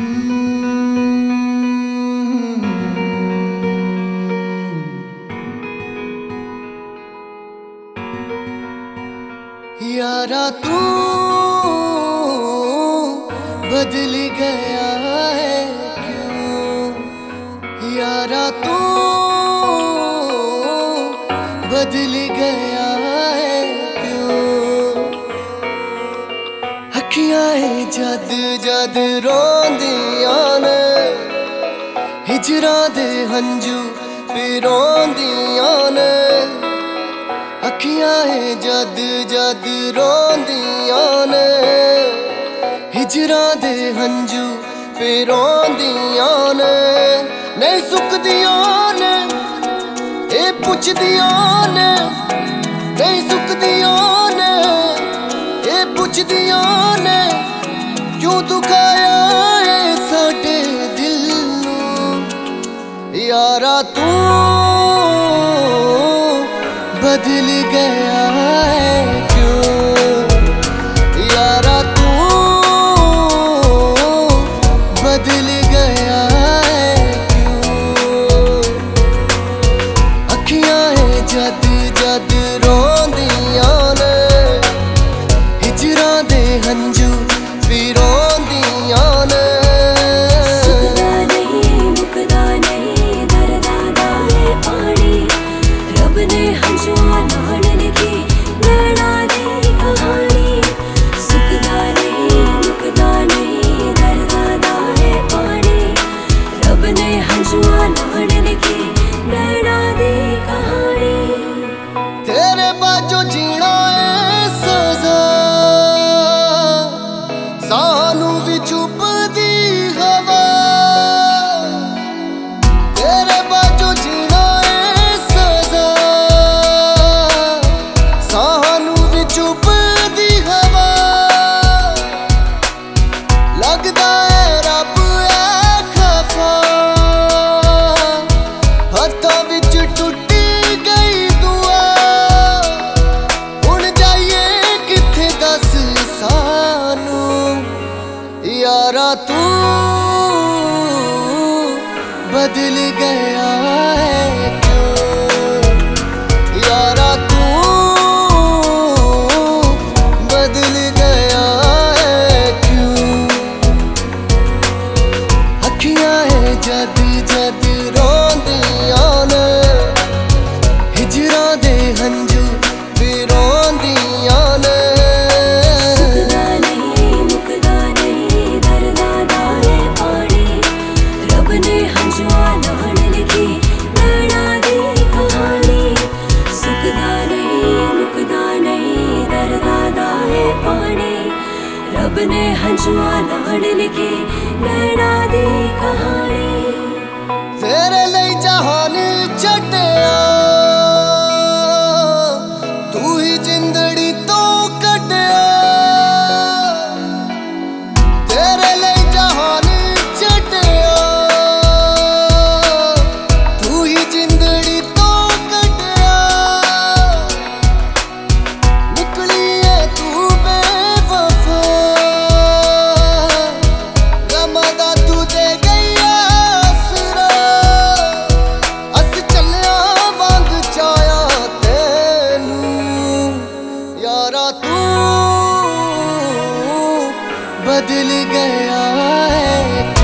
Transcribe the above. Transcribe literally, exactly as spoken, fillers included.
यारा तू बदल गया है क्यों, यारा तू बदल गया है क्यों। अखियां जद जद रोंदियां ने, हिजरां दे हंजू पिरोंदियां ने। अखियां जद जद रोंदियां ने, हिजरां दे हंजू पिरोंदियां ने। नहीं सुकदियां ने ए पुछदियां ने, नहीं सुकदियां ने ए पुछदियां ने। क्यों दुखाया है साडे दिल नूं, यारा तू बदल गया है क्यों, यारा तू बदल गया है क्यों। अखियां जद जद रोंदियां ने, हिजरां दे हंजू पिरोंदियां ने। तेरे बाजो जीना है सजा, सानू भी चुपदी हवा। तेरे बाजो जीना है सजा, सानू भी चुपदी हवा। लगदा है रब है खफा, हत्थां विच टुटी गई दुआ। हुण जाइए किथे दस सानू, यारा तू बदल गया है क्यों, यारा तू बदल गया है क्यों। अखियां जद जद रोंदियां ने, हिजरां दे हंजू पिरोंदियां ने। रब ने हंजुआ नाल लिखी नैना दी कहानी। तेरे लई जहान छड्डिया, तू ही जिंदड़ी तो कड्डिया। तेरे लई जहान छड्डिया, तू ही जिंदड़ी तो कड्डिया। निकली है तू बेवफा, रमदा तू दे गई आसरा। अस चलिया वांग चाया तेनू, यारा तू बदल गया है।